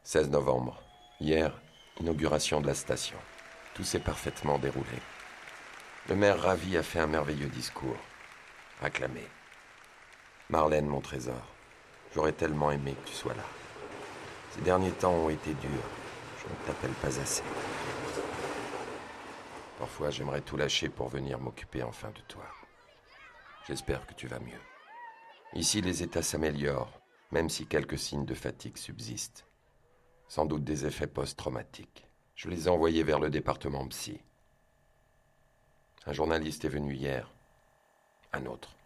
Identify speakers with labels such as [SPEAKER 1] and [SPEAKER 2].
[SPEAKER 1] 16 novembre. Hier, inauguration de la station. Tout s'est parfaitement déroulé. Le maire ravi a fait un merveilleux discours. Acclamé. Marlène, mon trésor, j'aurais tellement aimé que tu sois là. Ces derniers temps ont été durs. Je ne t'appelle pas assez. Parfois, j'aimerais tout lâcher pour venir m'occuper enfin de toi. J'espère que tu vas mieux. Ici, les états s'améliorent, même si quelques signes de fatigue subsistent. Sans doute des effets post-traumatiques. Je les ai envoyés vers le département psy. Un journaliste est venu hier. Un autre.